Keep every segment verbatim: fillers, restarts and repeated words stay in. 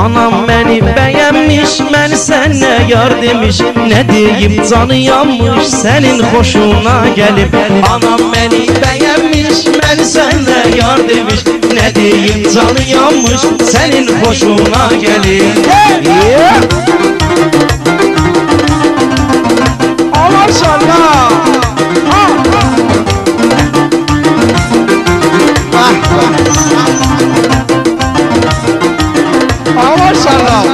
Anam beni beğenmiş, beni sənə yar demiş. Ne deyim canı yanmış, senin hoşuna gelip. Anam beni beğenmiş, beni sənə yar demiş. Ne deyim canı yanmış, senin hoşuna gelip. Yeah. Maşallah. Maşallah.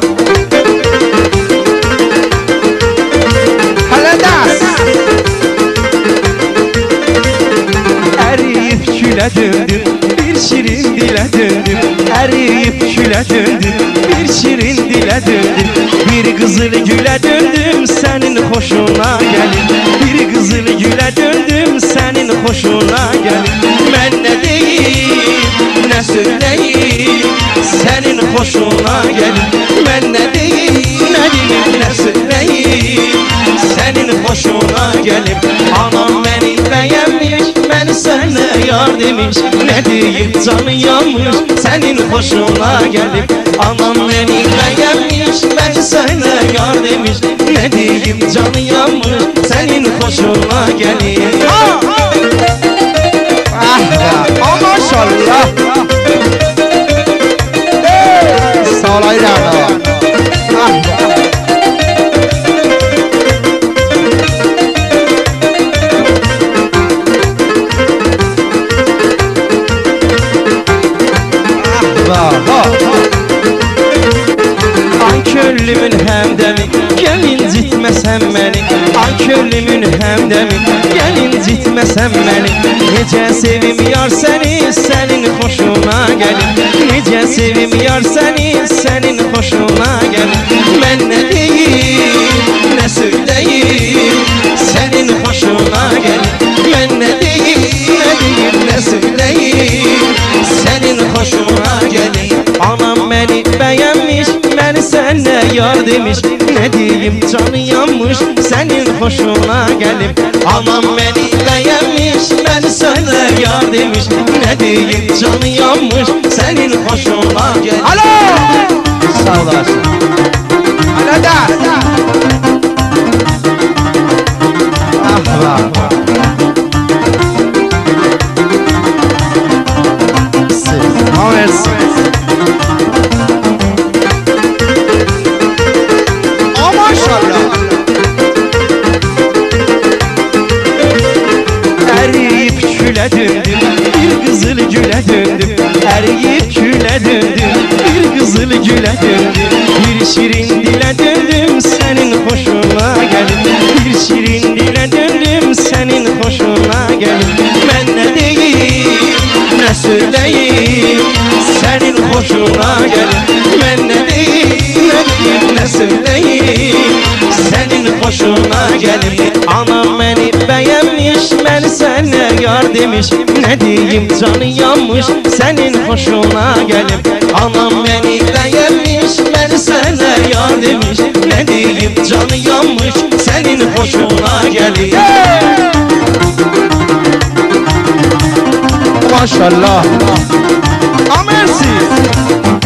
Haladas. Eriyip küle döndüm, bir şirin dile döndüm. Eriyip küle döndüm, bir şirin dile döndüm. Bir kızıl güle döndüm, senin hoşuna gelin. Bir kızıl güle döndüm, senin hoşuna gelin. Ben ne deyim, ne söyleyeyim, senin hoşuna gelin. Ben ne deyim, ne diyeyim, ne söyleyeyim, senin hoşuna gelin. Anam beni beğenmiş, beni sənə yar demiş. Ne deyim canı yanmış, senin hoşuna gelip. Anam beni beğenmiş, beni sənə yar demiş. Ne deyim canı yanmış, senin hoşuna gelip. Ah ya, maşallah. Sağ ol Ayran'a. Ah Ay köllümün həmdəmi, gəl incitməsən məni. Ay köllümün həmdəmi, gəl incitməsən məni. Necə sevim yar səni, sənin xoşuna gəlir. Necə sevim yar səni, sənin xoşuna gəlir. Mən nə deyim, nə söyləyim, sənin xoşuna gəlir. Mən nə deyim, nə deyim, nə söyləyim, sənin xoşuna gəlir. Anam beni beğenmiş, beni sənə yar demiş. Ne diyeyim canı yanmış, senin hoşuna gelip. Anam beni beğenmiş, beni sənə yar demiş. Ne diyeyim canı yanmış, senin hoşuna gelip. Alo! Sağ olasın. Haladas. Ah vah. Amersin. Eriyip küle döndüm, bir kızıl güle döndüm. Eriyip küle döndüm, bir kızıl güle döndüm. Bir şirin dile döndüm, senin hoşuna gelip. Bir şirin dile döndüm, senin hoşuna gelip. Ben ne diyeyim, ne söyleyeyim, senin hoşuna gelip. Ben ne diyeyim, ne diyeyim, ne söyleyeyim, senin hoşuna gelip. Anam beni beğenmiş, beni sənə yar demiş. Ne diyeyim canı yanmış, senin hoşuna gelip. Anam beni beğenmiş, beni sənə yar demiş. Ne diyeyim canı yanmış, senin hoşuna gelip. Maşallah. Amersin.